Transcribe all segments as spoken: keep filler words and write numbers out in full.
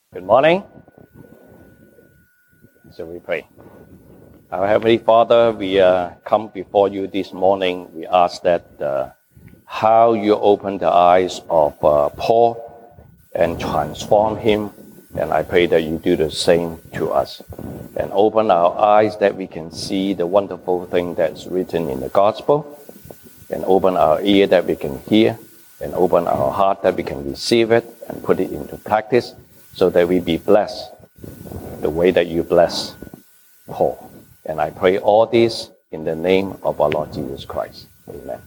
Good morning. So we pray. Our Heavenly Father, we uh, come before you this morning. We ask that uh, how you open the eyes of uh, Paul and transform him. And I pray that you do the same to us. And open our eyes that we can see the wonderful thing that's written in the gospel. And open our ear that we can hear. And open our heart that we can receive it and put it into practice so that we be blessed the way that you bless Paul. And I pray all this in the name of our Lord Jesus Christ. Amen.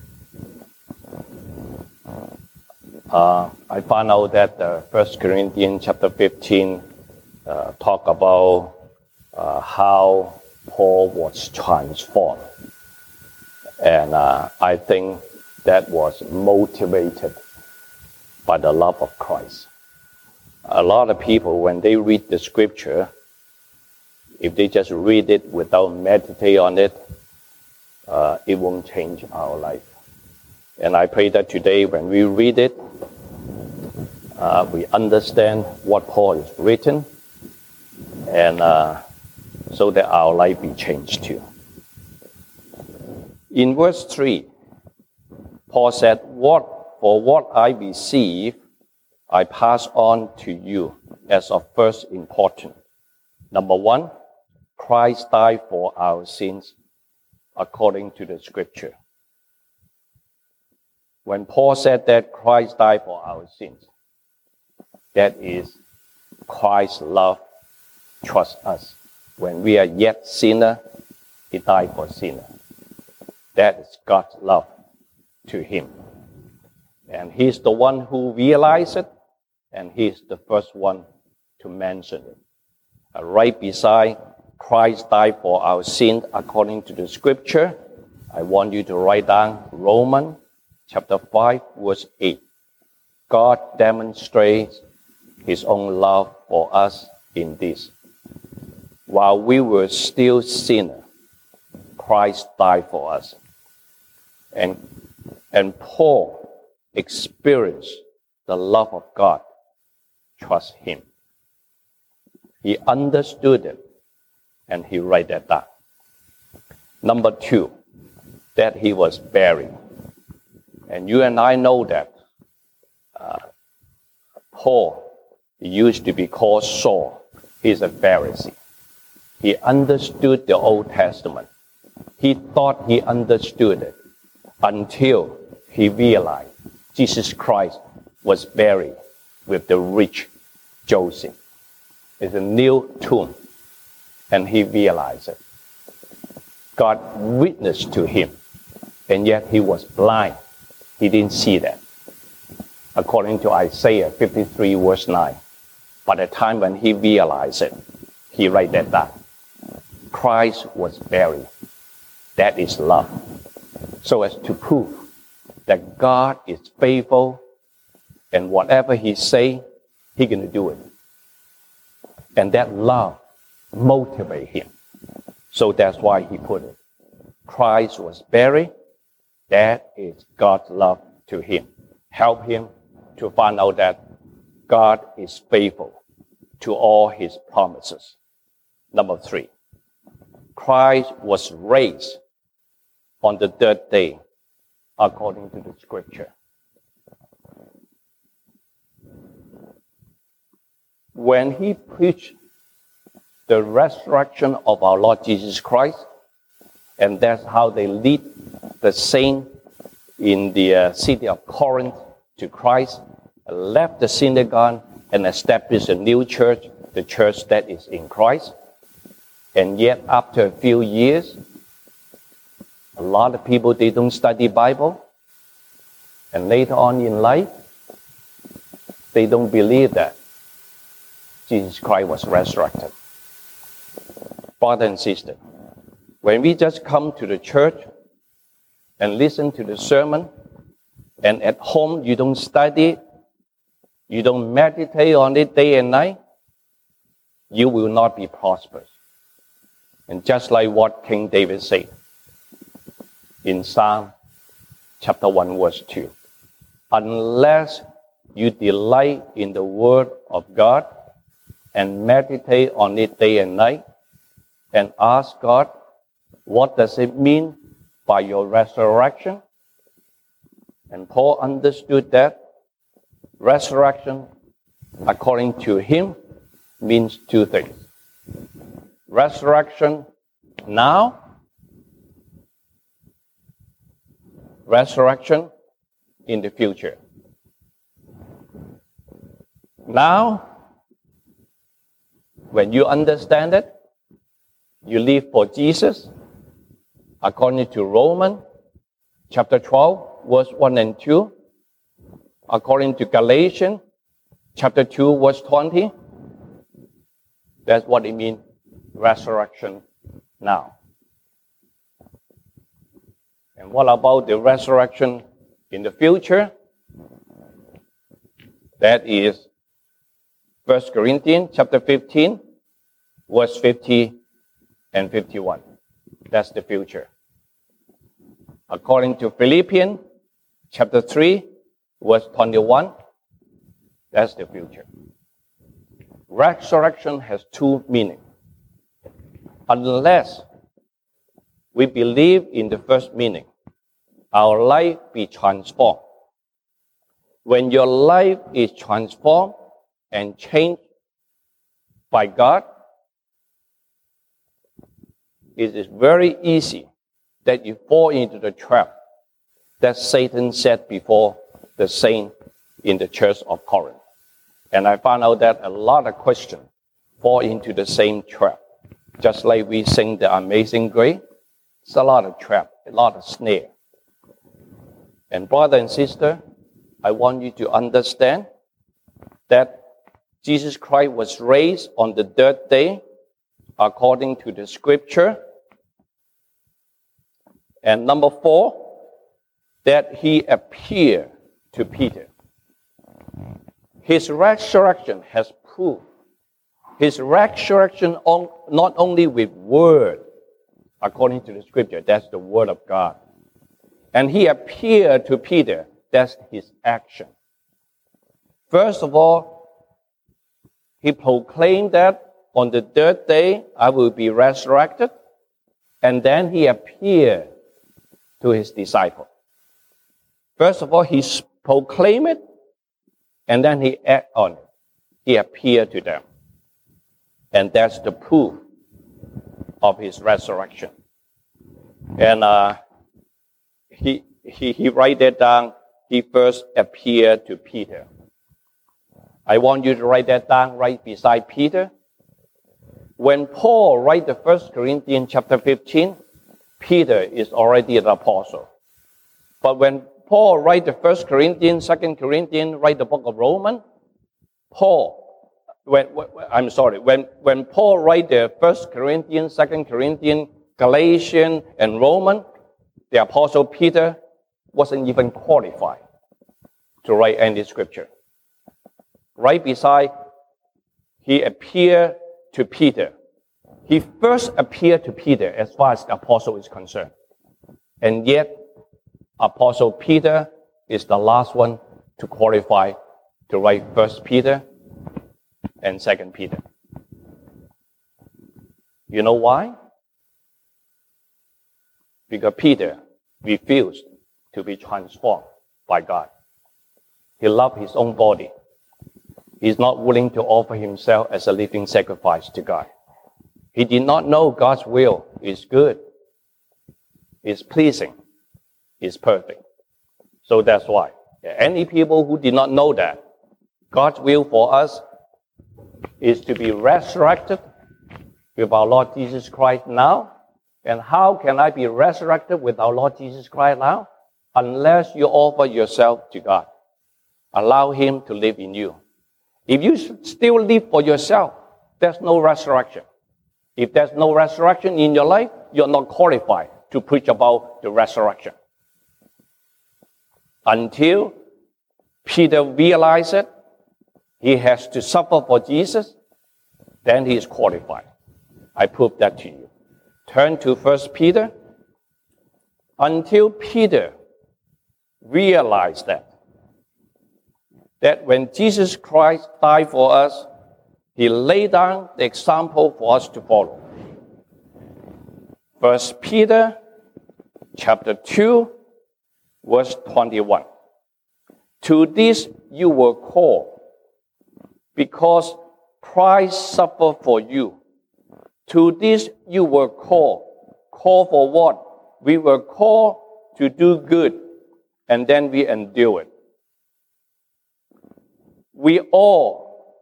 Uh, I found out that uh, First Corinthians chapter fifteen uh, talk about uh, how Paul was transformed. And uh, I think that was motivated by the love of Christ. A lot of people, when they read the scripture, if they just read it without meditate on it, uh, it won't change our life. And I pray that today when we read it, uh, we understand what Paul is written, and uh, so that our life be changed too. In verse three, Paul said, "What for what I received, I pass on to you as of first importance. Number one, Christ died for our sins according to the scripture." When Paul said that Christ died for our sins, that is Christ's love towards us. When we are yet sinner, he died for sinner. That is God's love to him. And he's the one who realized it, and he's the first one to mention it. Uh, right beside Christ died for our sins according to the scripture, I want you to write down Romans chapter five, verse eight. God demonstrates his own love for us in this. While we were still sinners, Christ died for us. And, and Paul experienced the love of God towards him. He understood it, and he wrote that down. Number two, that he was buried. And you and I know that uh, Paul used to be called Saul. He's a Pharisee. He understood the Old Testament. He thought he understood it until he realized Jesus Christ was buried with the rich Joseph. It's a new tomb, and he realized it. God witnessed to him, and yet he was blind. He didn't see that. According to Isaiah fifty-three, verse nine, by the time when he realized it, he wrote that down. Christ was buried. That is love. So as to prove that God is faithful, and whatever he say, he going to do it. And that love motivate him. So that's why he put it. Christ was buried. That is God's love to him. Help him to find out that God is faithful to all his promises. Number three, Christ was raised on the third day according to the scripture. When he preached the resurrection of our Lord Jesus Christ, and that's how they lead the saint in the uh, city of Corinth to Christ, left the synagogue and established a new church, the church that is in Christ. And yet after a few years, a lot of people, they don't study Bible. And later on in life, they don't believe that Jesus Christ was resurrected. Brother and sister, when we just come to the church and listen to the sermon, and at home you don't study, you don't meditate on it day and night, you will not be prosperous. And just like what King David said in Psalm chapter one, verse two, unless you delight in the word of God, and meditate on it day and night and ask God, what does it mean by your resurrection? And Paul understood that resurrection, according to him, means two things. Resurrection now, resurrection in the future. Now, when you understand it, you live for Jesus, according to Romans chapter twelve, verse one and two, according to Galatians chapter two, verse twenty. That's what it means, resurrection now. And what about the resurrection in the future? That is First Corinthians chapter fifteen, verse fifty and fifty-one. That's the future. According to Philippians chapter three, verse twenty-one, that's the future. Resurrection has two meanings. Unless we believe in the first meaning, our life be transformed. When your life is transformed and changed by God, it is very easy that you fall into the trap that Satan set before the saint in the church of Corinth. And I found out that a lot of Christians fall into the same trap. Just like we sing the Amazing Grace, it's a lot of trap, a lot of snare. And brother and sister, I want you to understand that Jesus Christ was raised on the third day according to the scripture. And number four, that he appeared to Peter. His resurrection has proved. His resurrection on, not only with word, according to the scripture, that's the word of God. And he appeared to Peter, that's his action. First of all, he proclaimed that on the third day I will be resurrected. And then he appeared to his disciples. First of all, he proclaimed it, and then he acted on it. He appeared to them. And that's the proof of his resurrection. And uh, he, he, he write that down. He first appeared to Peter. I want you to write that down right beside Peter. When Paul write the First Corinthians chapter fifteen, Peter is already an apostle. But when Paul write the First Corinthians, Second Corinthians, write the book of Romans, Paul, when, when I'm sorry, when, when Paul write the First Corinthians, Second Corinthians, Galatians, and Romans, the apostle Peter wasn't even qualified to write any scripture. Right beside, he appeared to Peter. He first appeared to Peter as far as the apostle is concerned. And yet, Apostle Peter is the last one to qualify to write First Peter and Second Peter. You know why? Because Peter refused to be transformed by God. He loved his own body. He's not willing to offer himself as a living sacrifice to God. He did not know God's will is good, is pleasing, is perfect. So that's why. Any people who did not know that, God's will for us is to be resurrected with our Lord Jesus Christ now. And how can I be resurrected with our Lord Jesus Christ now? Unless you offer yourself to God. Allow him to live in you. If you still live for yourself, there's no resurrection. If there's no resurrection in your life, you're not qualified to preach about the resurrection. Until Peter realized it, he has to suffer for Jesus, then he is qualified. I prove that to you. Turn to First Peter. Until Peter realized that, that when Jesus Christ died for us, He laid down the example for us to follow. First Peter chapter two, verse twenty-one. To this you were called, because Christ suffered for you. To this you were called. Called for what? We were called to do good, and then we endure it. We all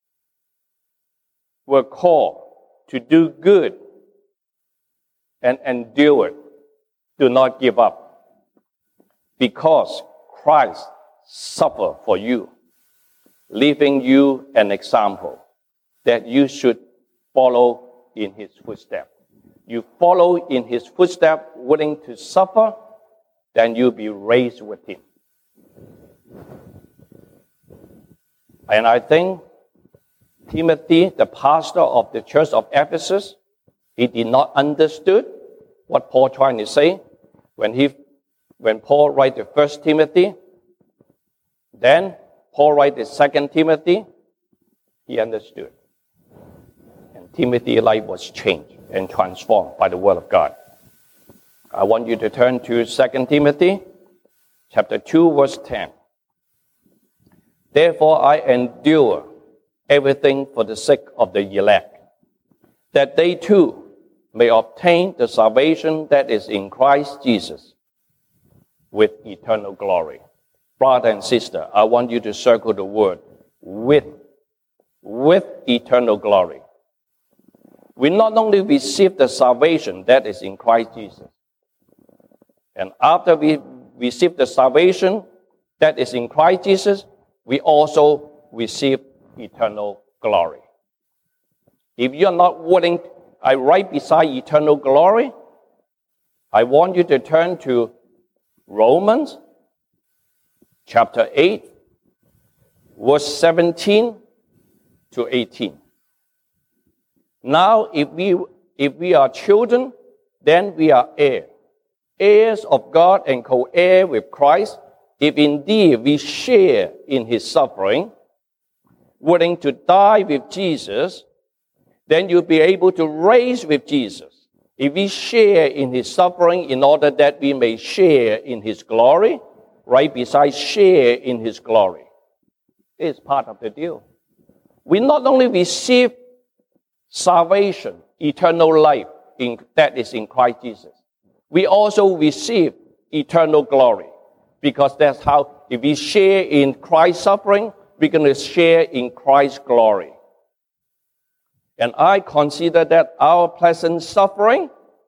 were called to do good and endure it. Do not give up, because Christ suffered for you, leaving you an example that you should follow in his footsteps. You follow in his footsteps, willing to suffer, then you'll be raised with him. And I think Timothy, the pastor of the church of Ephesus, he did not understood what Paul trying to say. When he, when Paul write the first Timothy, then Paul write the second Timothy, he understood. And Timothy's life was changed and transformed by the word of God. I want you to turn to Second Timothy chapter two, verse ten. Therefore I endure everything for the sake of the elect, that they too may obtain the salvation that is in Christ Jesus with eternal glory. Brother and sister, I want you to circle the word with, with eternal glory. We not only receive the salvation that is in Christ Jesus, and after we receive the salvation that is in Christ Jesus, we also receive eternal glory. If you're not willing, I right beside eternal glory, I want you to turn to Romans chapter eight, verse seventeen to eighteen. Now, if we, if we are children, then we are heirs, heirs of God and co-heirs with Christ, if indeed we share in his suffering, willing to die with Jesus, then you'll be able to raise with Jesus. If we share in his suffering in order that we may share in his glory, right beside share in his glory, it's part of the deal. We not only receive salvation, eternal life in, that is in Christ Jesus, we also receive eternal glory, because that's how, if we share in Christ's suffering, we're going to share in Christ's glory. And I consider that our pleasant suffering,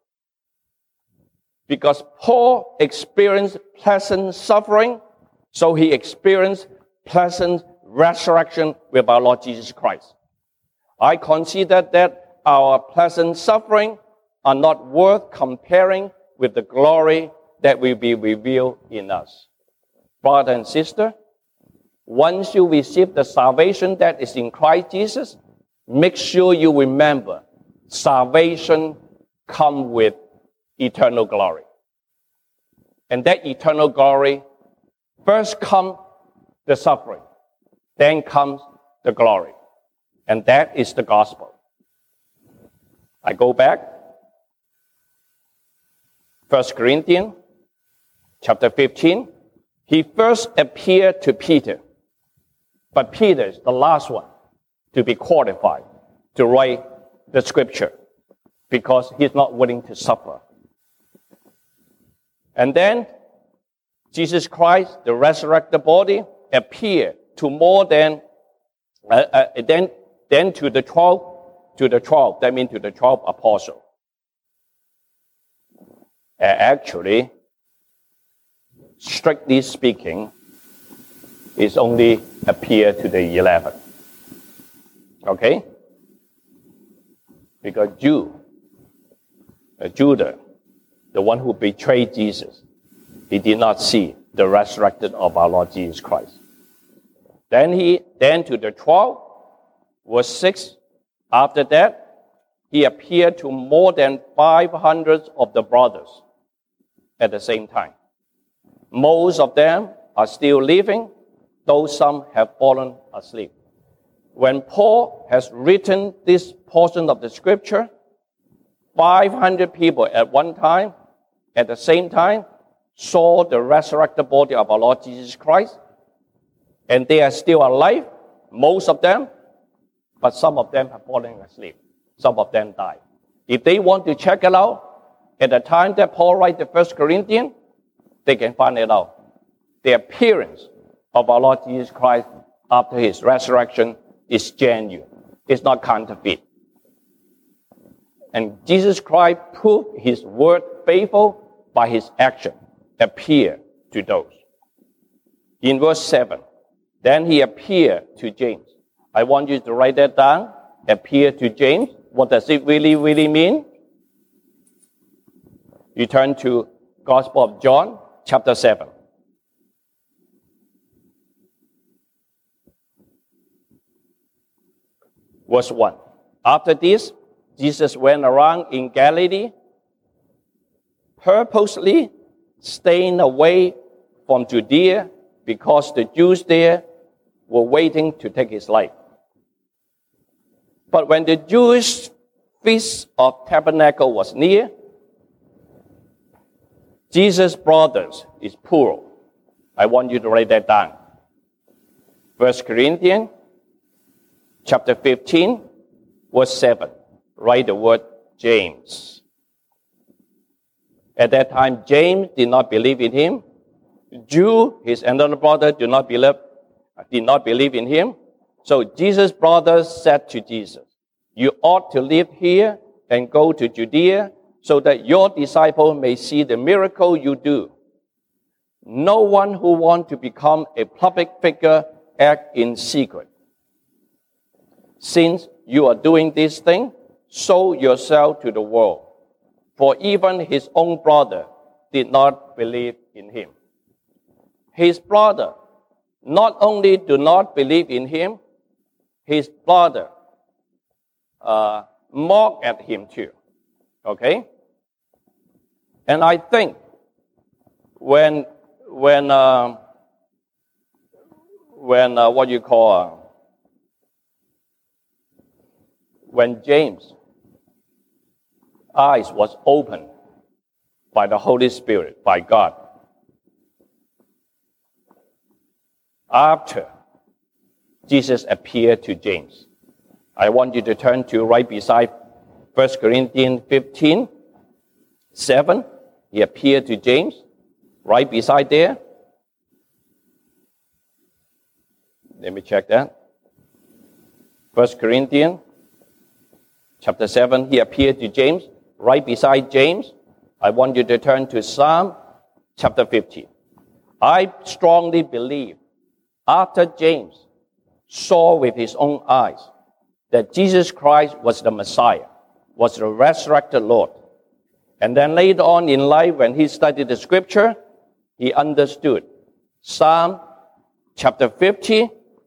because Paul experienced pleasant suffering, so he experienced pleasant resurrection with our Lord Jesus Christ. I consider that our pleasant suffering are not worth comparing with the glory that will be revealed in us. Brother and sister, once you receive the salvation that is in Christ Jesus, make sure you remember salvation comes with eternal glory. And that eternal glory, first comes the suffering, then comes the glory. And that is the gospel. I go back. First Corinthians chapter fifteen. He first appeared to Peter. But Peter is the last one to be qualified to write the scripture, because he's not willing to suffer. And then Jesus Christ, the resurrected body, appeared to more than, uh, uh, then, then to the twelve, to the twelve, that means to the twelve apostles. Uh, actually, strictly speaking, it's only appeared to the eleven. Okay? Because Jude, uh, Judah, the one who betrayed Jesus, he did not see the resurrected of our Lord Jesus Christ. Then he, then to the twelve, verse six, after that, he appeared to more than five hundred of the brothers at the same time. Most of them are still living, though some have fallen asleep. when Paul has written this portion of the scripture, five hundred people at one time, at the same time, saw the resurrected body of our Lord Jesus Christ, and they are still alive, most of them, but some of them have fallen asleep. Some of them died. If they want to check it out, at the time that Paul writes the First Corinthians, they can find it out. The appearance of our Lord Jesus Christ after his resurrection is genuine. It's not counterfeit. And Jesus Christ proved his word faithful by his action, appear to those. In verse seven, then he appeared to James. I want you to write that down. Appear to James. What does it really, really mean? You turn to Gospel of John, chapter seven. Verse one. After this, Jesus went around in Galilee, purposely staying away from Judea because the Jews there were waiting to take his life. But when the Jewish feast of tabernacle was near, Jesus' brothers is plural. I want you to write that down. First Corinthians chapter fifteen, verse seven. Write the word James. At that time, James did not believe in him. Jew, his another brother, did not believe, did not believe in him. So Jesus' brothers said to Jesus, you ought to live here and go to Judea so that your disciples may see the miracle you do. No one who wants to become a public figure act in secret. Since you are doing this thing, show yourself to the world. For even his own brother did not believe in him. His brother not only do not believe in him, his brother uh, mocked at him too. Okay? And I think when when uh, when uh, what you call uh, when James' eyes was opened by the Holy Spirit, by God, after Jesus appeared to James. I want you to turn to right beside First Corinthians fifteen, seven. He appeared to James, right beside there. Let me check that. First Corinthians chapter seven, he appeared to James, right beside James. I want you to turn to Psalm chapter fifteen. I strongly believe after James saw with his own eyes that Jesus Christ was the Messiah, was the resurrected Lord. And then later on in life, when he studied the scripture, he understood. Psalm chapter fifty,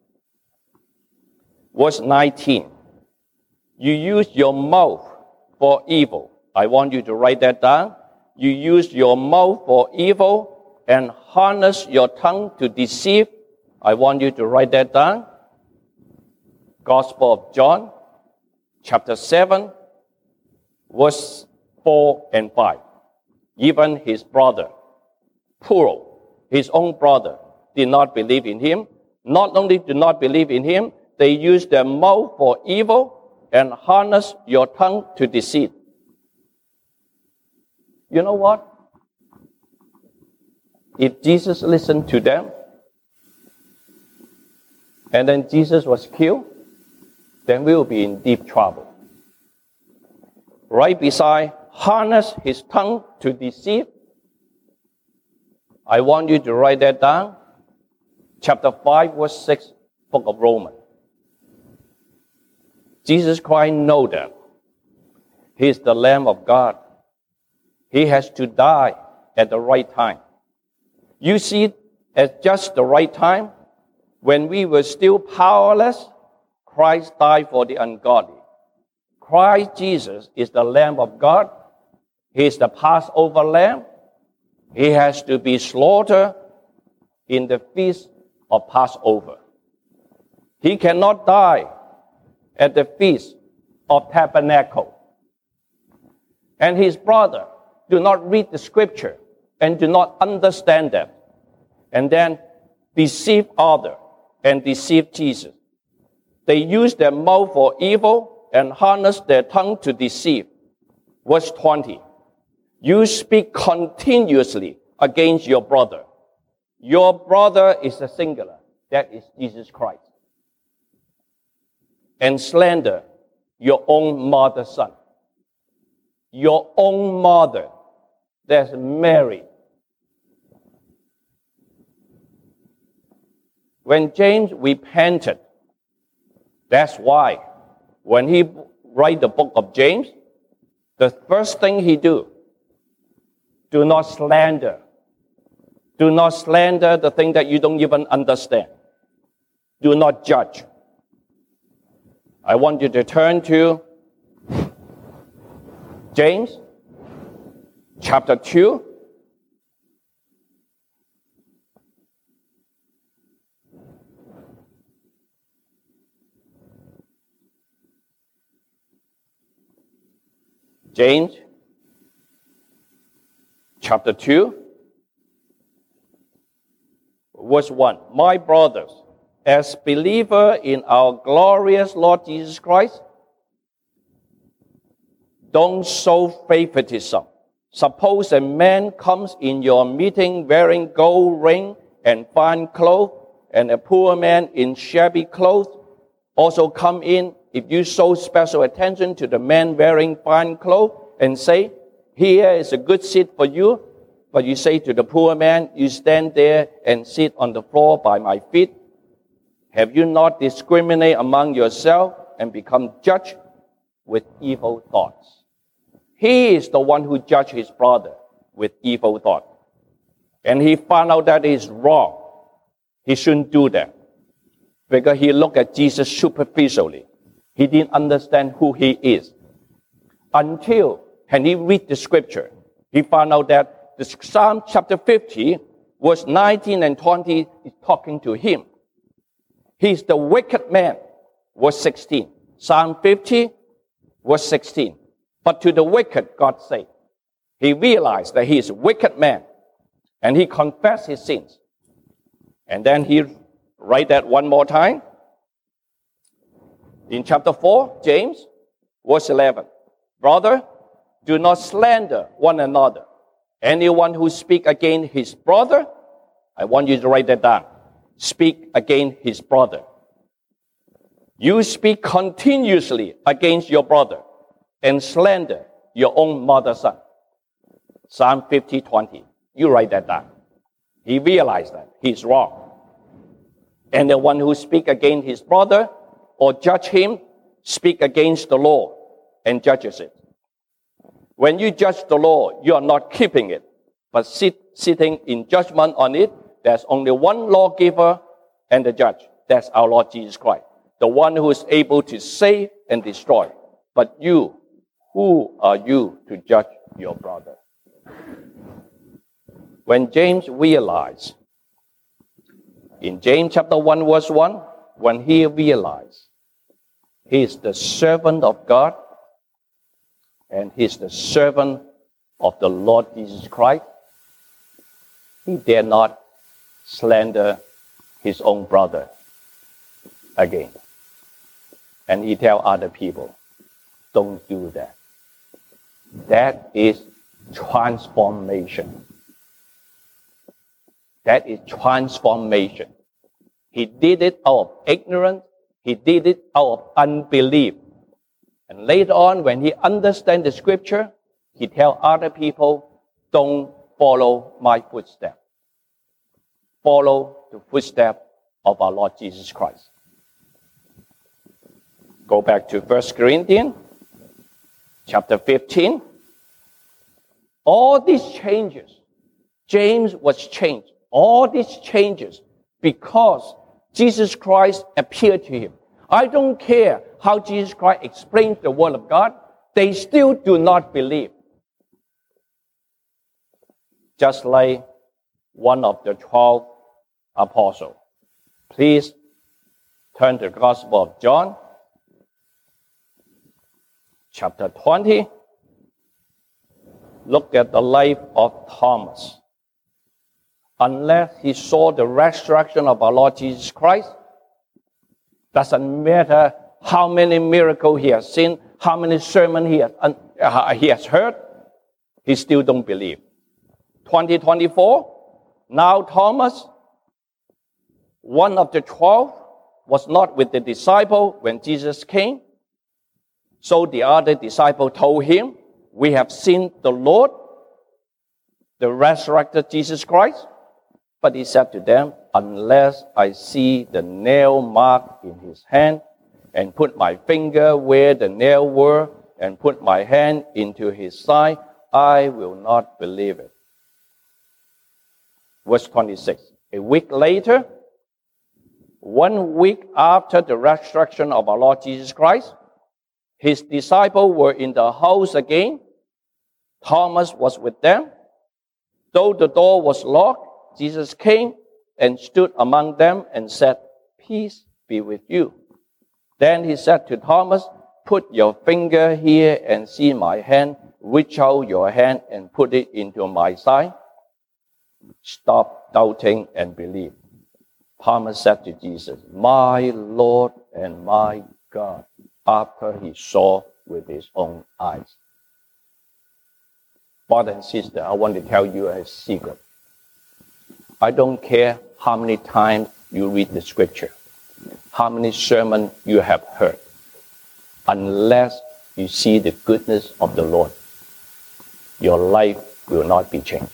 verse nineteen. You use your mouth for evil. I want you to write that down. You use your mouth for evil and harness your tongue to deceive. I want you to write that down. Gospel of John, chapter seven, verse four and five. Even his brother, plural, his own brother, did not believe in him. Not only did not believe in him, they used their mouth for evil and harness your tongue to deceit. You know what? If Jesus listened to them, and then Jesus was killed, then we will be in deep trouble. Right beside, harness his tongue to deceive. I want you to write that down. Chapter five, verse six, book of Romans. Jesus Christ knows that he is the Lamb of God. He has to die at the right time. You see, at just the right time, when we were still powerless, Christ died for the ungodly. Christ Jesus is the Lamb of God. He is the Passover Lamb. He has to be slaughtered in the feast of Passover. He cannot die at the Feast of Tabernacle. And his brother do not read the scripture and do not understand them, and then deceive others and deceive Jesus. They use their mouth for evil and harness their tongue to deceive. Verse twenty, you speak continuously against your brother. Your brother is a singular, that is Jesus Christ. And slander your own mother's son. Your own mother, that's Mary. When James repented, that's why when he write the book of James, the first thing he do, do not slander. Do not slander the thing that you don't even understand. Do not judge. I want you to turn to James chapter two. James chapter two, verse one. My brothers, as believers in our glorious Lord Jesus Christ, don't sow favoritism. Suppose a man comes in your meeting wearing gold ring and fine clothes, and a poor man in shabby clothes also come in. If you show special attention to the man wearing fine clothes and say, here is a good seat for you, but you say to the poor man, you stand there and sit on the floor by my feet, have you not discriminated among yourselves and become judged with evil thoughts? He is the one who judged his brother with evil thought. And he found out that is wrong. He shouldn't do that. Because he looked at Jesus superficially. He didn't understand who he is. Until, when he read the scripture, he found out that the Psalm chapter fifty, verse nineteen and twenty is talking to him. He's the wicked man, verse sixteen. Psalm fifty, verse sixteen. But to the wicked, God said, he realized that he is a wicked man, and he confessed his sins. And then he write that one more time. In chapter four, James, verse eleven. Brother, do not slander one another. Anyone who speak against his brother, I want you to write that down. Speak against his brother. You speak continuously against your brother and slander your own mother's son. Psalm fifty, twenty. You write that down. He realized that he's wrong. And the one who speak against his brother or judge him, speak against the law and judges it. When you judge the law, you are not keeping it, but sit, sitting in judgment on it. There's only one lawgiver and the judge. That's our Lord Jesus Christ, the one who is able to save and destroy. But you, who are you to judge your brother? When James realized, in James chapter one, verse one, when he realized he is the servant of God and he is the servant of the Lord Jesus Christ, he dare not slander his own brother again. And he tell other people, don't do that. That is transformation. That is transformation. He did it out of ignorance. He did it out of unbelief. And later on, when he understands the scripture, he tell other people, don't follow my footsteps. Follow the footsteps of our Lord Jesus Christ. Go back to First Corinthians chapter fifteen. All these changes, James was changed. All these changes because Jesus Christ appeared to him. I don't care how Jesus Christ explains the word of God. They still do not believe. Just like one of the twelve apostles. Please turn to the Gospel of John, chapter twenty. Look at the life of Thomas. Unless he saw the resurrection of our Lord Jesus Christ, doesn't matter how many miracles he has seen, how many sermons he has, uh, he has heard, he still don't believe. twenty twenty-four, now Thomas, one of the twelve, was not with the disciple when Jesus came. So the other disciple told him, we have seen the Lord, the resurrected Jesus Christ. But he said to them, unless I see the nail mark in his hand, and put my finger where the nail were, and put my hand into his side, I will not believe it. Verse twenty-six. A week later, one week after the resurrection of our Lord Jesus Christ, his disciples were in the house again. Thomas was with them. Though the door was locked, Jesus came and stood among them and said, peace be with you. Then he said to Thomas, put your finger here and see my hand. Reach out your hand and put it into my side. Stop doubting and believe. Thomas said to Jesus, my Lord and my God, after he saw with his own eyes. Brother and sister, I want to tell you a secret. I don't care how many times you read the scripture, how many sermons you have heard, unless you see the goodness of the Lord, your life will not be changed.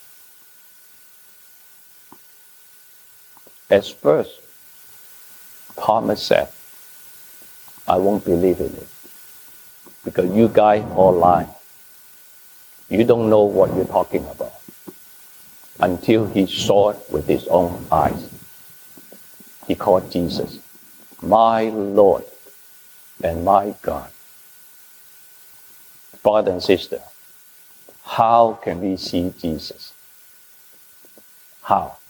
At first, Thomas said, I won't believe in it, because you guys all lie. You don't know what you're talking about, until he saw it with his own eyes. He called Jesus, my Lord and my God. Brother and sister, how can we see Jesus? How?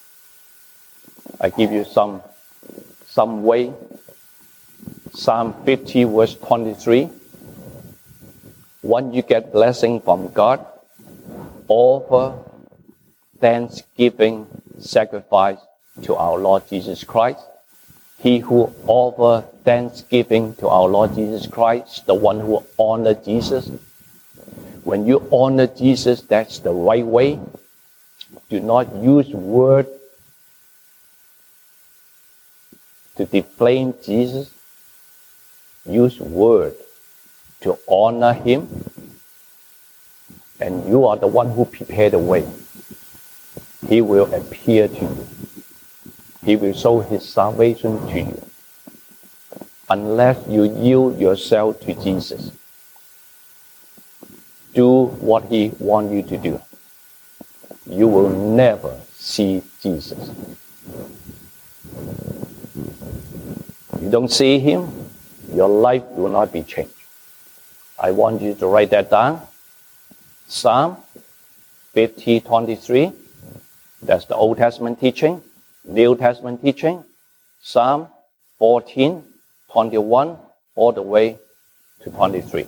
I give you some, some way. Psalm fifty, verse twenty-three. When you get blessing from God, offer thanksgiving sacrifice to our Lord Jesus Christ. He who offers thanksgiving to our Lord Jesus Christ, the one who honors Jesus. When you honor Jesus, that's the right way. Do not use words to defame Jesus. Use words to honor him. And you are the one who prepared the way. He will appear to you. He will show his salvation to you. Unless you yield yourself to Jesus, do what he wants you to do, you will never see Jesus. You don't see him, your life will not be changed. I want you to write that down. Psalm fifty, twenty-three. That's the Old Testament teaching. New Testament teaching. Psalm fourteen, twenty-one, all the way to twenty-three.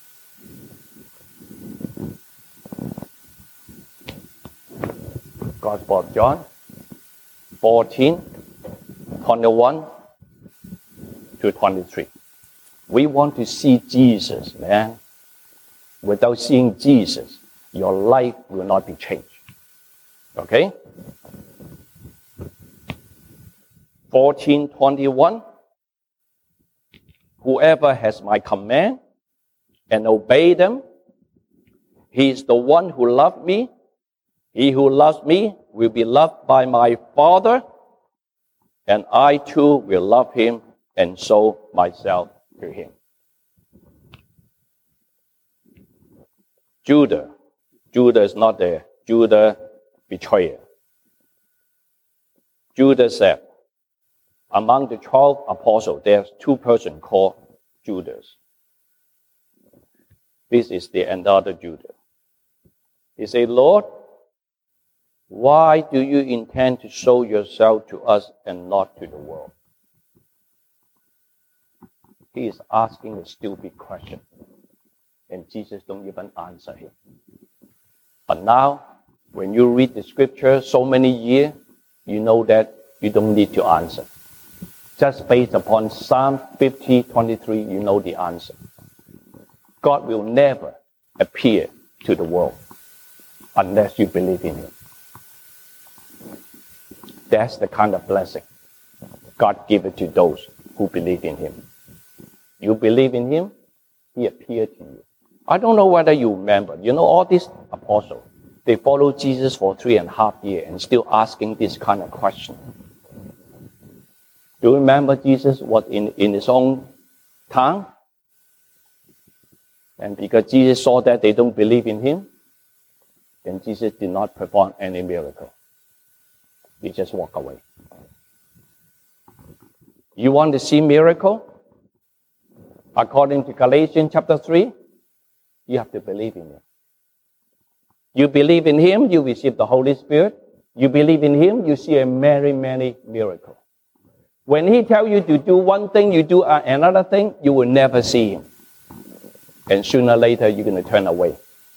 Gospel of John fourteen, twenty-one to twenty-three. We want to see Jesus, man. Without seeing Jesus, your life will not be changed. Okay? fourteen twenty-one. Whoever has my command and obey them, he is the one who loved me. He who loves me will be loved by my Father, and I too will love him and show myself to him. Judah. Judah is not there. Judah betrayer. Judah said, among the twelve apostles, there's two persons called Judas. This is the another Judah. He said, Lord, why do you intend to show yourself to us and not to the world? He is asking a stupid question. and Jesus don't even answer him. But now, when you read the scripture so many years, you know that you don't need to answer. Just based upon Psalm fifty twenty-three, you know the answer. God will never appear to the world unless you believe in him. That's the kind of blessing God gives it to those who believe in him. You believe in him, he appeared to you. I don't know whether you remember. You know, all these apostles, they followed Jesus for three and a half years and still asking this kind of question. Do you remember Jesus was in, in his own town? And because Jesus saw that they don't believe in him, then Jesus did not perform any miracle. He just walked away. You want to see miracle? According to Galatians chapter three, you have to believe in him. You believe in him, you receive the Holy Spirit. You believe in him, you see a many, many miracles. When he tells you to do one thing, you do another thing, you will never see him. And sooner or later, you're going to turn away.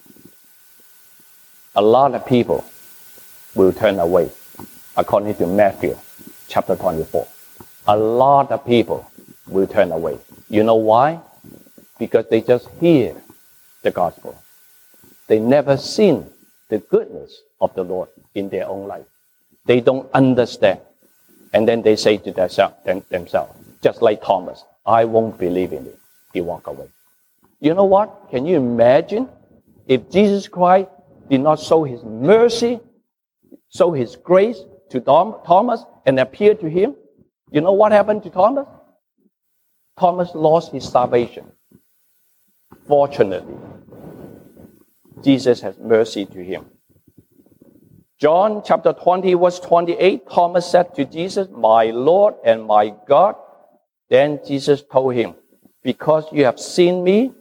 A lot of people will turn away, according to Matthew chapter twenty-four. A lot of people will turn away. You know why? Because they just hear the gospel. They never seen the goodness of the Lord in their own life. They don't understand. And then they say to themselves, themselves, just like Thomas, I won't believe in it. He walked away. You know what? Can you imagine if Jesus Christ did not show his mercy, show his grace to Thomas and appear to him? You know what happened to Thomas? Thomas lost his salvation. Fortunately, Jesus has mercy to him. John chapter twenty, verse twenty-eight, Thomas said to Jesus, my Lord and my God. Then Jesus told him, because you have seen me,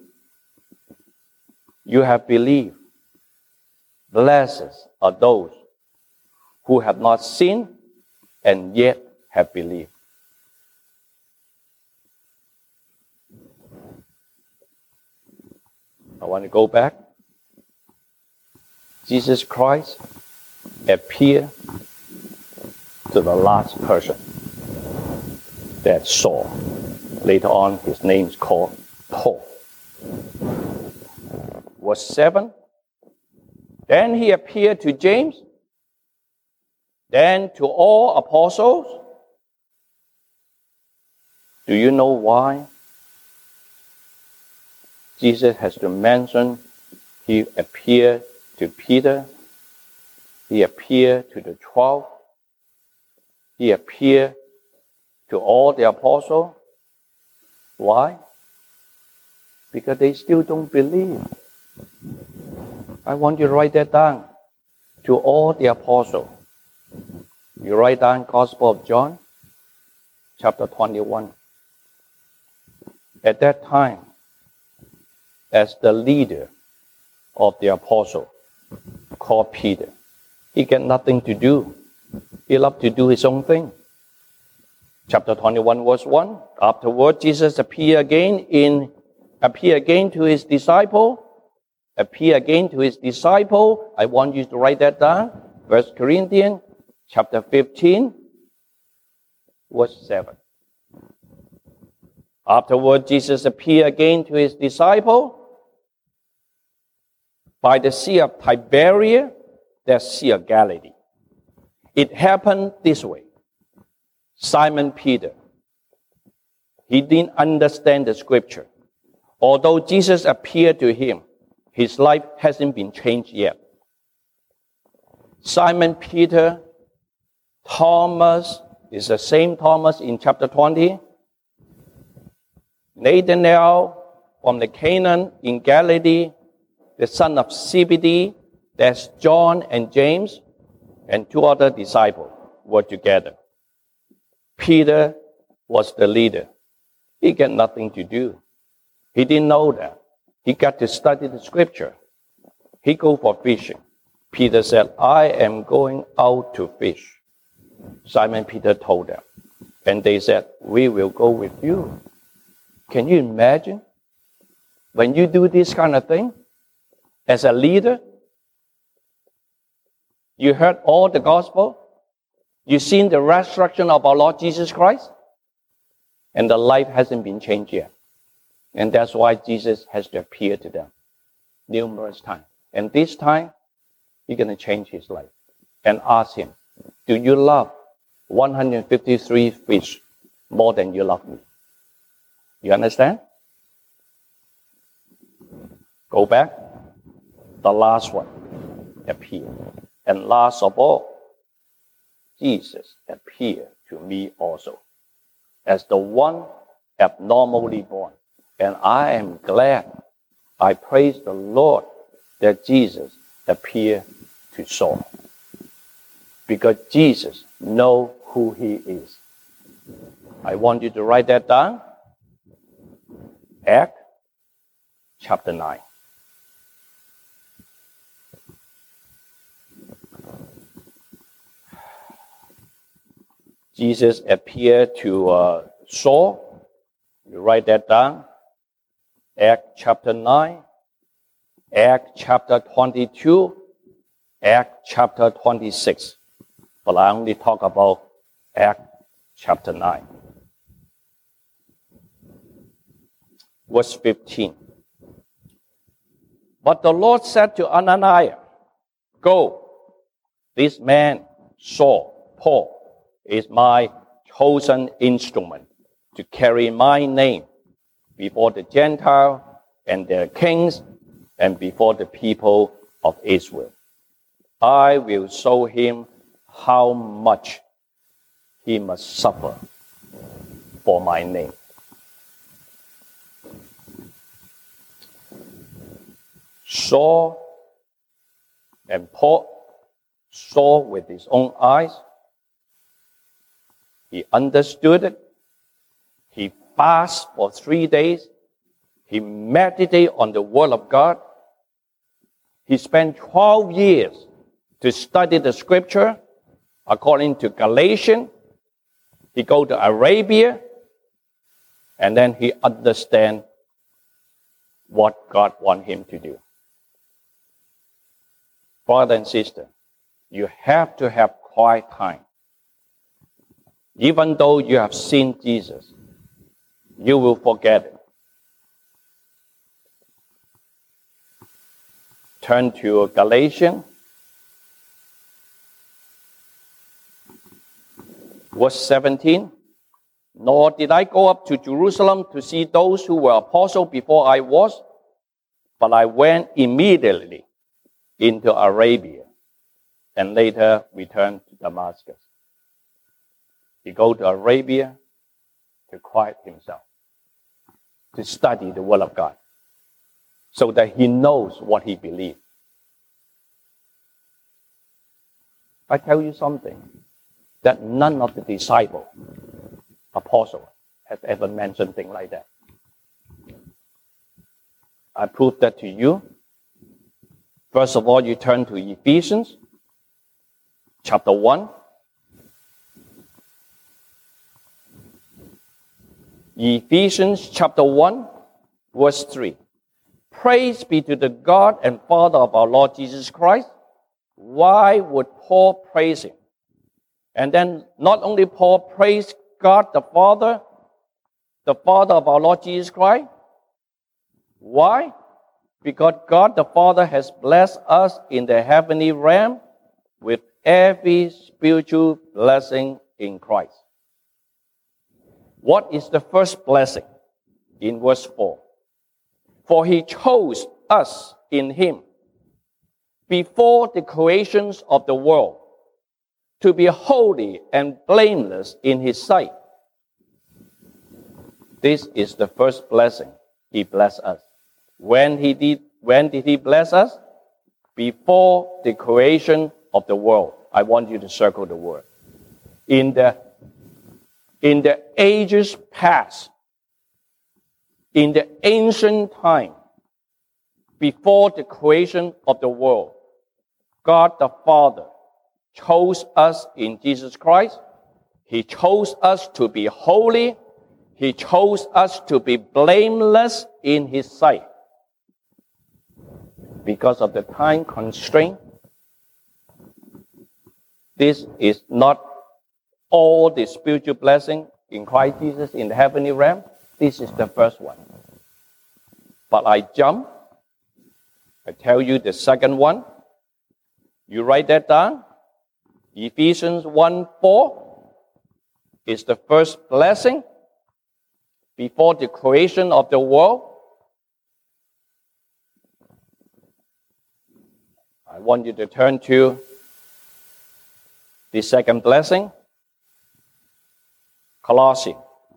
you have believed. Blessed are those who have not seen and yet have believed. I want to go back. Jesus Christ appeared to the last person that saw. Later on, his name is called Paul. Verse seven. Then he appeared to James, then to all apostles. Do you know why Jesus has to mention he appeared to Peter, he appeared to the twelve, he appeared to all the apostles? Why? Because they still don't believe. I want you to write that down. To all the apostles. You write down Gospel of John, chapter twenty-one. At that time, as the leader of the apostle, called Peter, he got nothing to do. He loved to do his own thing. Chapter twenty-one, verse one. Afterward, Jesus appeared again in appear again to his disciple. Appear again to his disciple. I want you to write that down. First Corinthians chapter fifteen, verse seven. Afterward, Jesus appeared again to his disciple by the Sea of Tiberias, the Sea of Galilee. It happened this way. Simon Peter, he didn't understand the scripture. Although Jesus appeared to him, his life hasn't been changed yet. Simon Peter, Thomas, is the same Thomas in chapter twenty. Nathanael from the Canaan in Galilee, the son of Zebedee, that's John and James, and two other disciples were together. Peter was the leader. He got nothing to do. He didn't know that. He got to study the scripture. He go for fishing. Peter said, I am going out to fish. Simon Peter told them. And they said, we will go with you. Can you imagine? When you do this kind of thing, as a leader, you heard all the gospel, you've seen the resurrection of our Lord Jesus Christ, and the life hasn't been changed yet. And that's why Jesus has to appear to them numerous times. And this time, he's going to change his life and ask him, do you love one hundred fifty-three fish more than you love me? You understand? Go back. The last one appeared. And last of all, Jesus appeared to me also as the one abnormally born. And I am glad, I praise the Lord that Jesus appeared to Saul. Because Jesus knows who he is. I want you to write that down. Acts chapter nine. Jesus appeared to uh, Saul. You write that down. Acts chapter nine. Acts chapter twenty-two. Acts chapter twenty-six. But I only talk about Acts chapter nine. Verse fifteen. But the Lord said to Ananias, go, this man, Saul, Paul, is my chosen instrument to carry my name before the Gentiles and their kings and before the people of Israel. I will show him how much he must suffer for my name. Saul and Paul saw with his own eyes. He understood it. He fasted for three days. He meditated on the Word of God. He spent twelve years to study the Scripture according to Galatians. He go to Arabia, and then he understand what God want him to do. Brother and sister, you have to have quiet time. Even though you have seen Jesus, you will forget it. Turn to Galatians. Verse seventeen. Nor did I go up to Jerusalem to see those who were apostles before I was, but I went immediately into Arabia and later returned to Damascus. He go to Arabia to quiet himself, to study the Word of God, so that he knows what he believes. I tell you something, that none of the disciples, apostles, has ever mentioned things like that. I prove that to you. First of all, you turn to Ephesians chapter one. Ephesians chapter one, verse three. Praise be to the God and Father of our Lord Jesus Christ. Why would Paul praise him? And then not only Paul praised God the Father, the Father of our Lord Jesus Christ. Why? Because God the Father has blessed us in the heavenly realm with every spiritual blessing in Christ. What is the first blessing? In verse four. For he chose us in him before the creations of the world to be holy and blameless in his sight. This is the first blessing. He blessed us. When he did, when did he bless us? Before the creation of the world. I want you to circle the word. In the, in the ages past, in the ancient time, before the creation of the world, God the Father chose us in Jesus Christ. He chose us to be holy. He chose us to be blameless in his sight. because of the time constraint, this is not all the spiritual blessing in Christ Jesus in the heavenly realm. This is the first one. But I jump. I tell you the second one. You write that down. Ephesians one four is the first blessing before the creation of the world. I want you to turn to the second blessing, Colossians.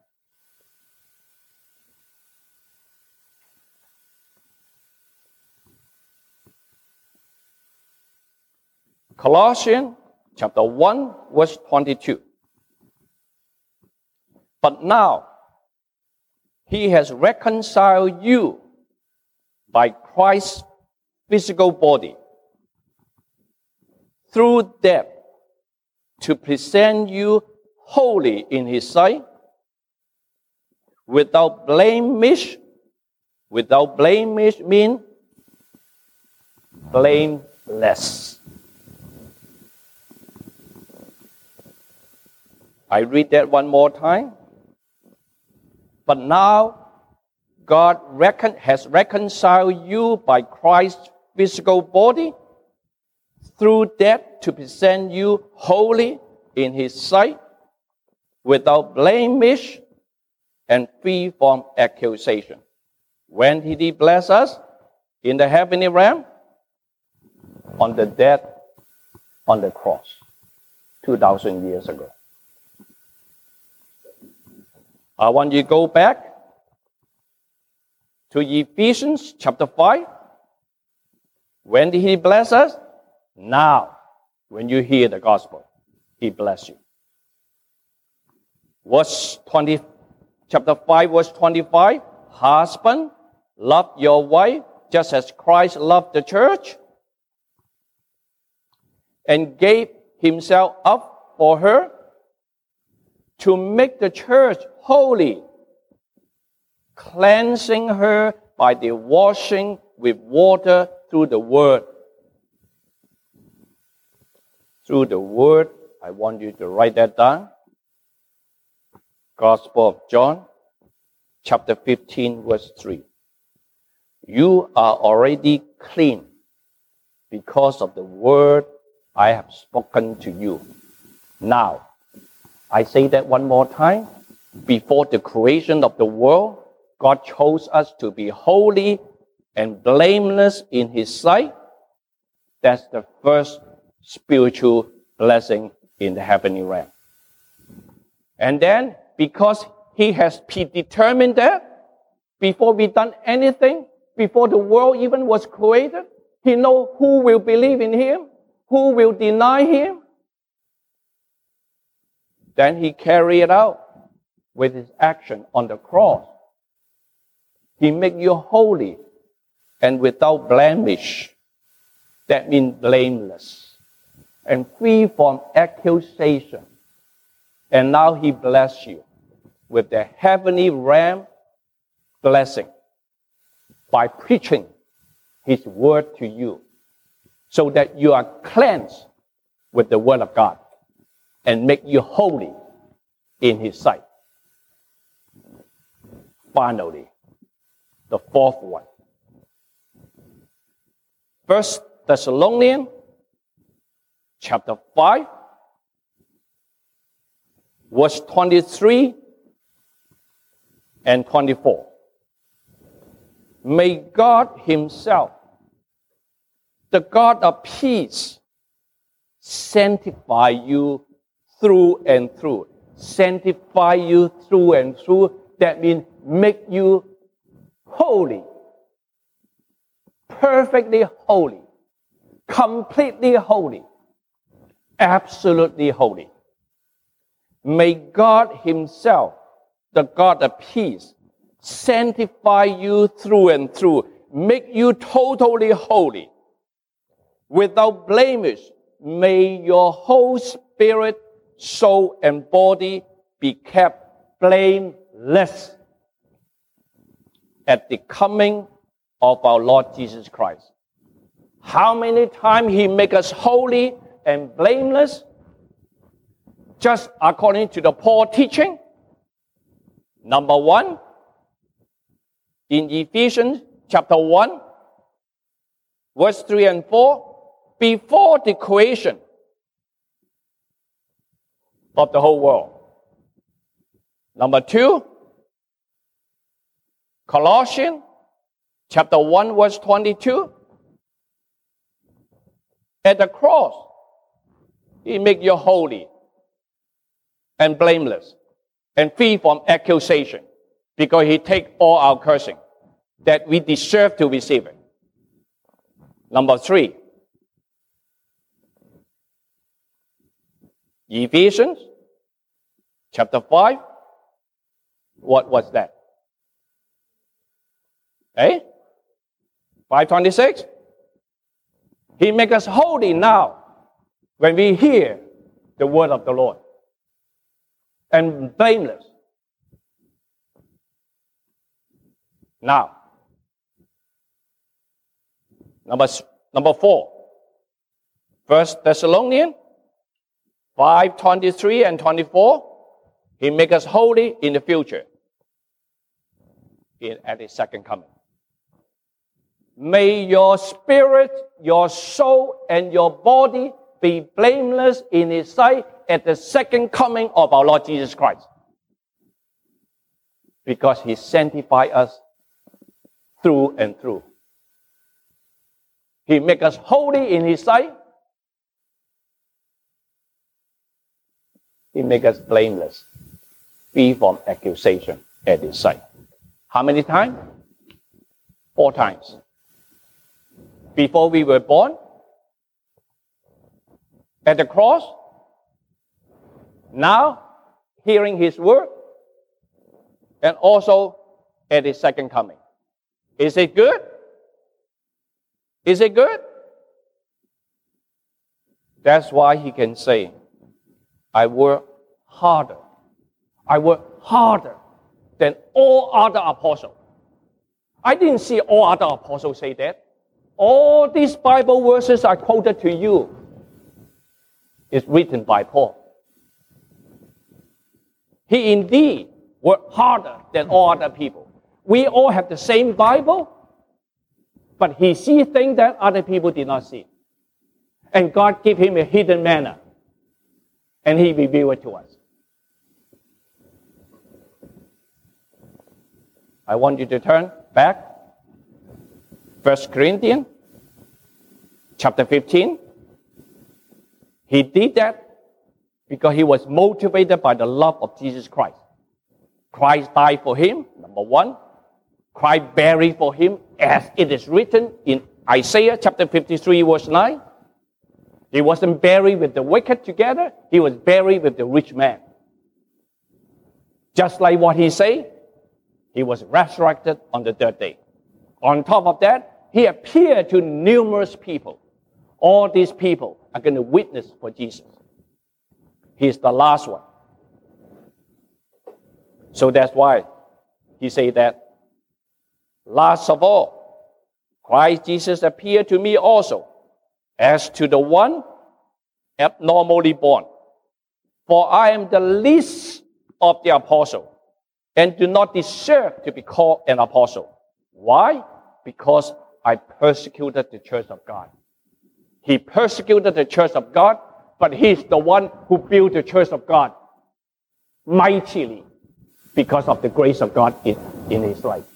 Colossians chapter one, verse twenty-two. But now, he has reconciled you by Christ's physical body through death to present you holy in his sight, without blemish. Without blemish means blameless. I read that one more time. But now, God recon- has reconciled you by Christ's physical body through death to present you holy in his sight, without blemish and free from accusation. When did he bless us? In the heavenly realm? On the death on the cross, two thousand years ago. I want you to go back to Ephesians chapter five. When did he bless us? Now, when you hear the gospel, he bless you. Verse twenty, chapter five, verse twenty-five. Husband, love your wife just as Christ loved the church and gave himself up for her to make the church holy, cleansing her by the washing with water through the word. Through the word, I want you to write that down. Gospel of John, chapter fifteen, verse three. You are already clean because of the word I have spoken to you. Now, I say that one more time. Before the creation of the world, God chose us to be holy and blameless in his sight. That's the first spiritual blessing in the heavenly realm. And then, because he has predetermined that, before we done anything, before the world even was created, he knows who will believe in him, who will deny him. Then he carried it out with his action on the cross. He made you holy and without blemish. That means blameless and free from accusation. And now he bless you with the heavenly realm blessing by preaching his word to you so that you are cleansed with the word of God and make you holy in his sight. Finally, the fourth one. First Thessalonians chapter five, verse twenty-three and twenty-four. May God himself, the God of peace, sanctify you through and through. Sanctify you through and through. That means make you holy. Perfectly holy. Completely holy. Absolutely holy. May God himself, the God of peace, sanctify you through and through. Make you totally holy. Without blemish, may your whole spirit, soul, and body be kept blameless at the coming of our Lord Jesus Christ. How many times He make us holy and blameless? Just according to the Paul teaching. Number one, in Ephesians chapter one, verse three and four, before the creation of the whole world. Number two, Colossians chapter one, verse twenty-two. At the cross, He make you holy and blameless and free from accusation because He take all our cursing that we deserve to receive it. Number three, Ephesians chapter five. What was that? Eh? five twenty-six? He make us holy now when we hear the word of the Lord. And blameless. Now, number, number four, First Thessalonians five twenty-three and twenty-four, He make us holy in the future, in, at His second coming. May your spirit, your soul, and your body be blameless in His sight at the second coming of our Lord Jesus Christ. Because He sanctified us through and through. He make us holy in His sight. He make us blameless, free from accusation at His sight. How many times? Four times. Before we were born, at the cross, now hearing His word, and also at His second coming. Is it good? Is it good? That's why He can say, I work harder. I work harder than all other apostles. I didn't see all other apostles say that. All these Bible verses I quoted to you is written by Paul. He indeed worked harder than all other people. We all have the same Bible, but he sees things that other people did not see. And God gave him a hidden manna, and He revealed it to us. I want you to turn back. First Corinthians chapter fifteen. He did that because he was motivated by the love of Jesus Christ. Christ died for him, number one. Christ buried for him, as it is written in Isaiah chapter fifty-three, verse nine. He wasn't buried with the wicked together. He was buried with the rich man. Just like what he said, he was resurrected on the third day. On top of that, he appeared to numerous people. All these people are going to witness for Jesus. He's the last one. So that's why he said that, last of all, Christ Jesus appeared to me also, as to the one abnormally born. For I am the least of the apostles, and do not deserve to be called an apostle. Why? Because I persecuted the church of God. He persecuted the church of God, but he's the one who built the church of God mightily because of the grace of God in, in his life.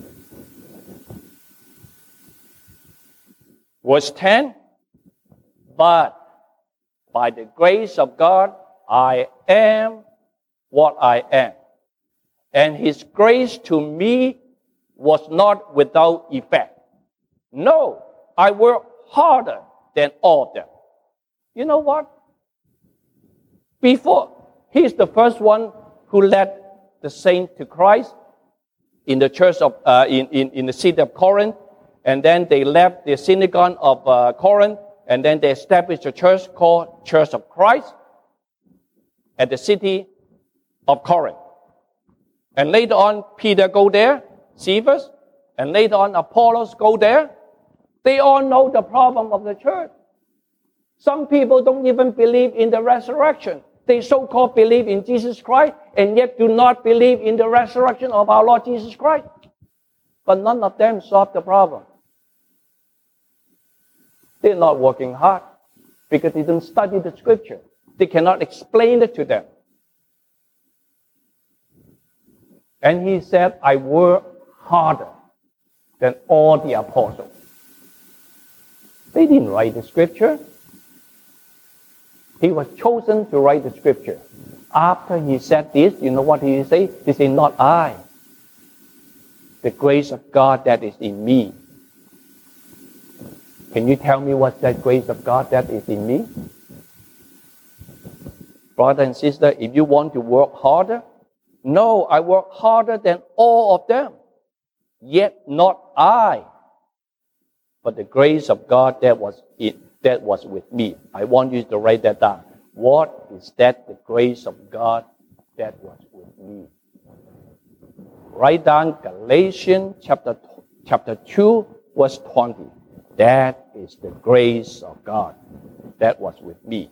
Verse ten, but by the grace of God, I am what I am. And his grace to me was not without effect. No, I work harder than all of them. You know what? Before, he's the first one who led the saint to Christ in the church of, uh, in, in, in the city of Corinth. And then they left the synagogue of uh, Corinth, and then they established a church called Church of Christ at the city of Corinth. And later on, Peter go there, Cephas, and later on, Apollos go there. They all know the problem of the church. Some people don't even believe in the resurrection. They so-called believe in Jesus Christ and yet do not believe in the resurrection of our Lord Jesus Christ. But none of them solve the problem. They're not working hard because they don't study the scripture. They cannot explain it to them. And he said, I work harder than all the apostles. They didn't write the scripture. He was chosen to write the scripture. After he said this, you know what he said? He said, not I. The grace of God that is in me. Can you tell me what's that grace of God that is in me? Brother and sister, if you want to work harder, no, I work harder than all of them. Yet not I, but the grace of God that was in, that was with me. I want you to write that down. What is that, the grace of God that was with me? Write down Galatians chapter, chapter two, verse twenty. That is the grace of God that was with me.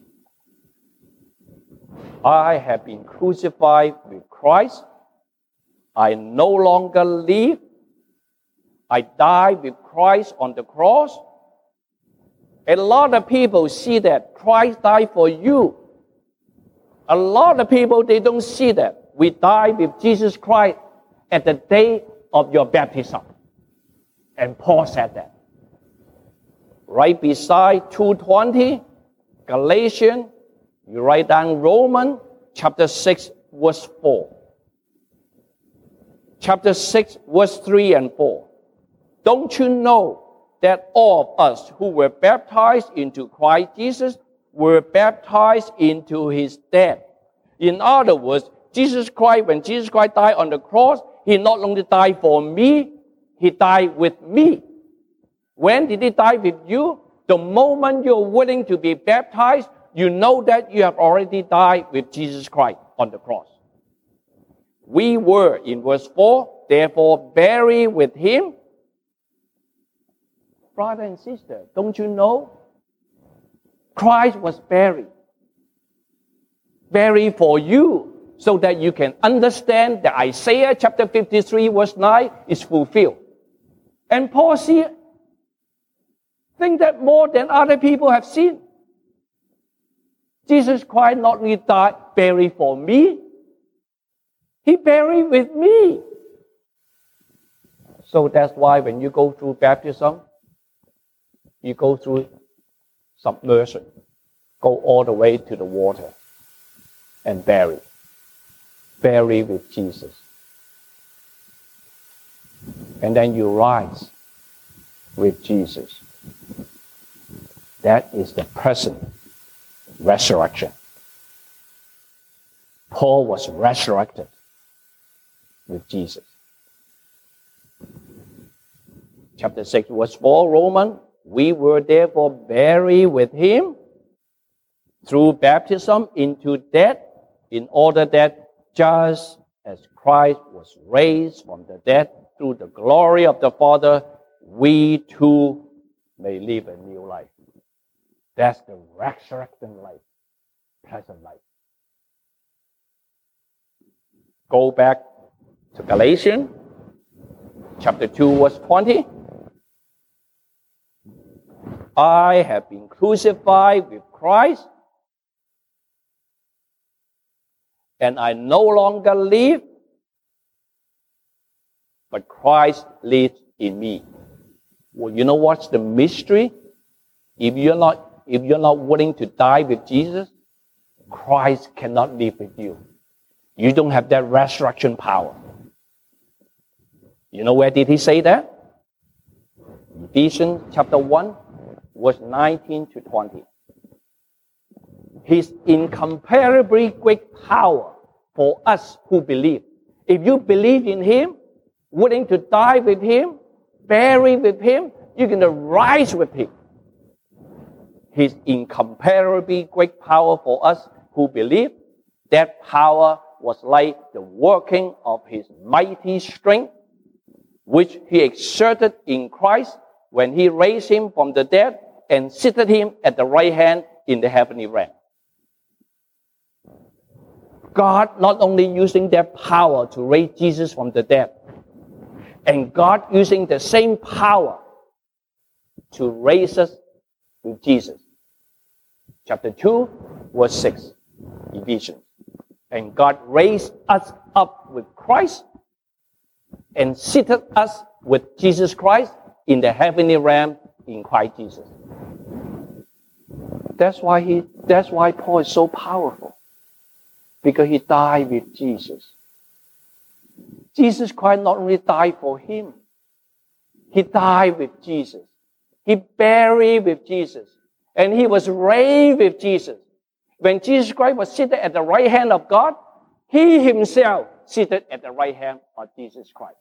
I have been crucified with Christ. I no longer live. I died with Christ on the cross. A lot of people see that Christ died for you. A lot of people, they don't see that. We died with Jesus Christ at the day of your baptism. And Paul said that. Right beside two twenty, Galatians, you write down Romans chapter six, verse four. Chapter six, verse three and four. Don't you know that all of us who were baptized into Christ Jesus were baptized into his death? In other words, Jesus Christ, when Jesus Christ died on the cross, he not only died for me, he died with me. When did he die with you? The moment you're willing to be baptized, you know that you have already died with Jesus Christ on the cross. We were, in verse four, therefore buried with him. Brother and sister, don't you know? Christ was buried. Buried for you, so that you can understand that Isaiah chapter fifty-three, verse nine is fulfilled. And Paul see it. Think that more than other people have seen. Jesus Christ not only died, buried for me, he buried with me. So that's why when you go through baptism, you go through submersion, go all the way to the water and bury. Bury with Jesus. And then you rise with Jesus. That is the present resurrection. Paul was resurrected with Jesus. Chapter six, verse four, Romans, we were therefore buried with him through baptism into death, in order that just as Christ was raised from the dead through the glory of the Father, we too may live a new life. That's the resurrection life, present life. Go back to Galatians, chapter two, verse twenty. I have been crucified with Christ, and I no longer live, but Christ lives in me. Well, you know what's the mystery? If you're not If you're not willing to die with Jesus, Christ cannot live with you. You don't have that resurrection power. You know where did he say that? Ephesians chapter one, verse nineteen to twenty. His incomparably great power for us who believe. If you believe in him, willing to die with him, buried with him, you're going to rise with him. His incomparably great power for us who believe, that power was like the working of his mighty strength, which he exerted in Christ when he raised him from the dead and seated him at the right hand in the heavenly realm. God not only using their power to raise Jesus from the dead, and God using the same power to raise us with Jesus. Chapter two, verse six, Ephesians. And God raised us up with Christ and seated us with Jesus Christ in the heavenly realm in Christ Jesus. That's why he. That's why Paul is so powerful. Because he died with Jesus. Jesus Christ not only died for him, he died with Jesus. He buried with Jesus. And he was raised with Jesus. When Jesus Christ was seated at the right hand of God, he himself seated at the right hand of Jesus Christ.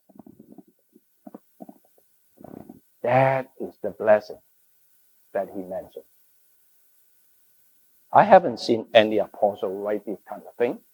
That is the blessing that he mentioned. I haven't seen any apostle write this kind of thing.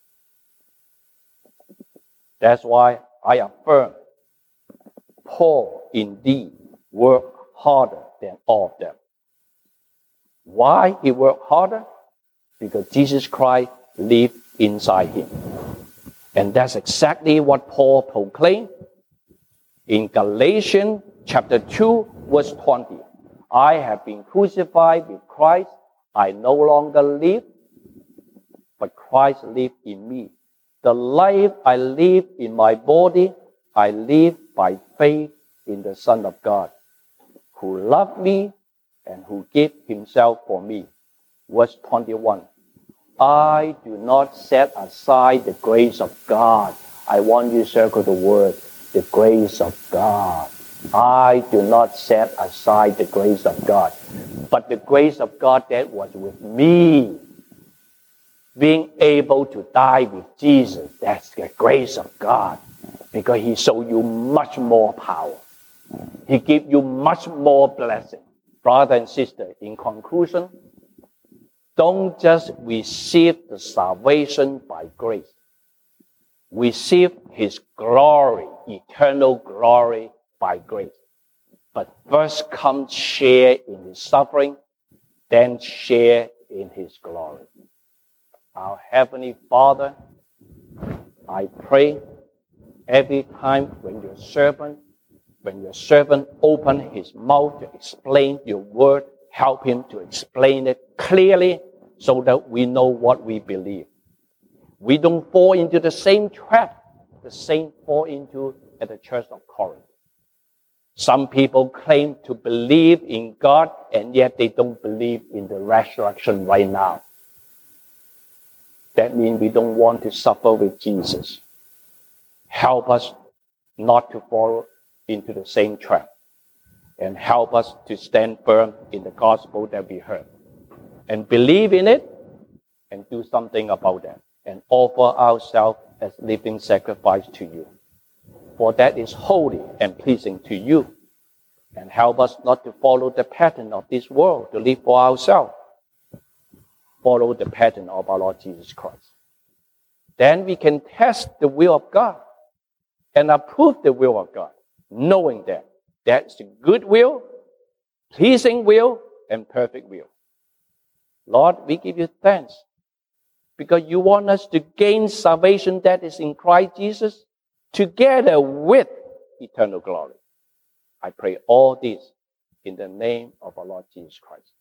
That's why I affirm Paul indeed worked harder than all of them. Why he worked harder? Because Jesus Christ lived inside him. And that's exactly what Paul proclaimed in Galatians chapter two, verse twenty. I have been crucified with Christ. I no longer live, but Christ lives in me. The life I live in my body, I live by faith in the Son of God, who loved me and who gave himself for me. Verse twenty-one. I do not set aside the grace of God. I want you to circle the word, the grace of God. I do not set aside the grace of God. But the grace of God that was with me, being able to die with Jesus, that's the grace of God. Because he showed you much more power. He gave you much more blessing. Brother and sister, in conclusion, don't just receive the salvation by grace. Receive his glory, eternal glory by grace. But first come share in his suffering, then share in his glory. Our Heavenly Father, I pray every time when your servant, when your servant open his mouth to explain your word, help him to explain it clearly so that we know what we believe. We don't fall into the same trap the saints fall into at the church of Corinth. Some people claim to believe in God, and yet they don't believe in the resurrection right now. That means we don't want to suffer with Jesus. Help us not to fall into the same trap, and help us to stand firm in the gospel that we heard, and believe in it, and do something about that, and offer ourselves as living sacrifice to you. For that is holy and pleasing to you. And help us not to follow the pattern of this world, to live for ourselves. Follow the pattern of our Lord Jesus Christ. Then we can test the will of God and approve the will of God, knowing that that's the good will, pleasing will, and perfect will. Lord, we give you thanks because you want us to gain salvation that is in Christ Jesus together with eternal glory. I pray all this in the name of our Lord Jesus Christ.